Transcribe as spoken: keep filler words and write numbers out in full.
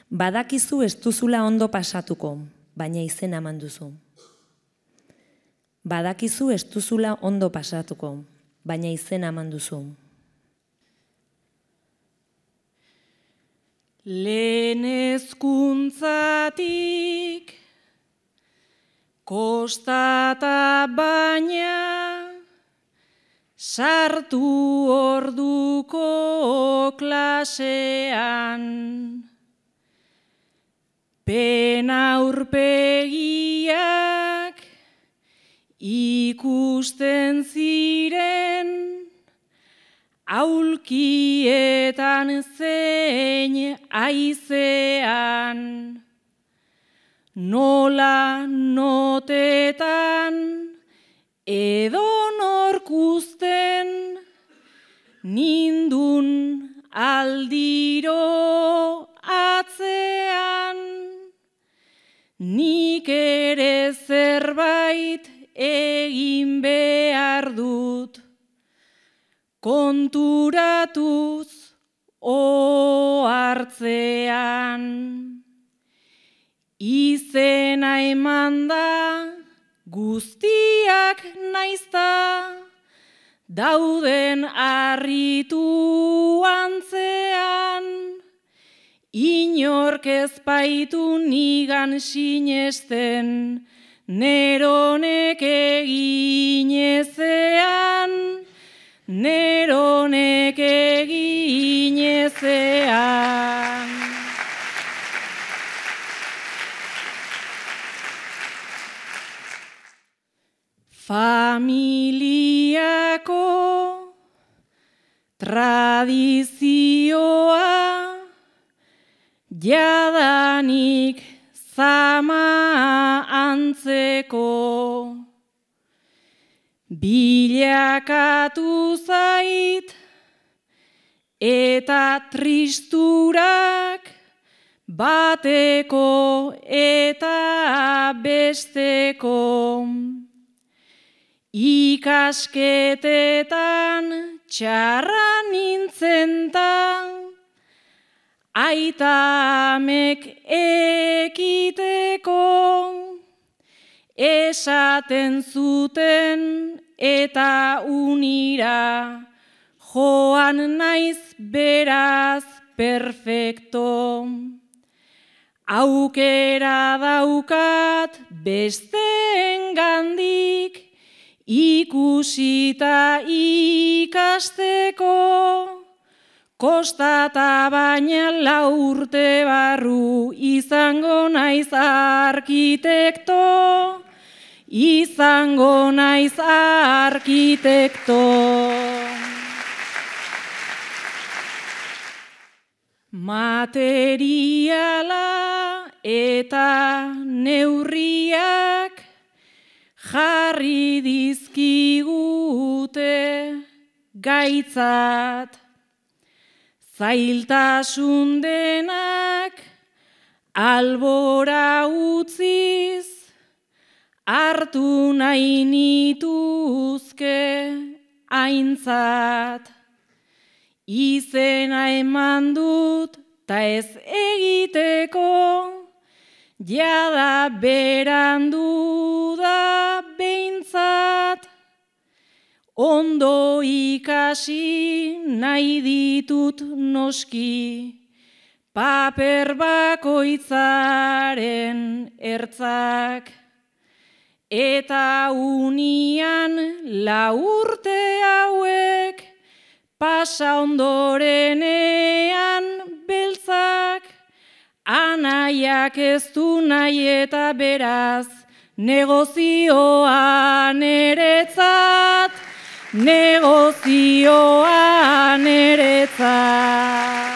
Badakizu ez duzula ondo pasatuko, baina izena eman duzu. Badakizu ez duzula ondo pasatuko, baina izena eman duzu. Lehen hezkuntzatik kostata baina sartu orduko klasean. Pena aurpegiak ikusten ziren aulkietan zein haizean, nola notetan edo norkusten nindun aldiro atzean, nik ere zerbait egin behar dut, konturatuz ohartzean. Izena eman da guztiak naizta, dauden harritu antzean, inork ez baitu nigan sinesten, neronek egin ezean, neronek egin ezean. Familiako tradizioa jadanik zama antzeko, bilakatu zait eta tristurak bateko eta besteko. Ikasketetan txarra nintzen ta, aita amek ekiteko, esaten zuten eta unira, joan naiz beraz perfecto. Aukera daukat besteengandik, ikusita ikasteko, kostata baina lau urte barru izango naiz arkitekto, izango naiz arkitekto. Materiala eta neurriak jarri dizkigute gaitzat, zailtasun denak albora utziz, hartu nahi nituzke aintzat. Izena eman dut ta ez egiteko, jada berandu da behintzat, ondo ikasi nahi ditut noski, paper bakoitzaren ertzak, eta unian lau urte hauek, pasa ondorenean beltzak, anaiak ez du nahi eta beraz, negozioa neretzat, negozioa neretzat.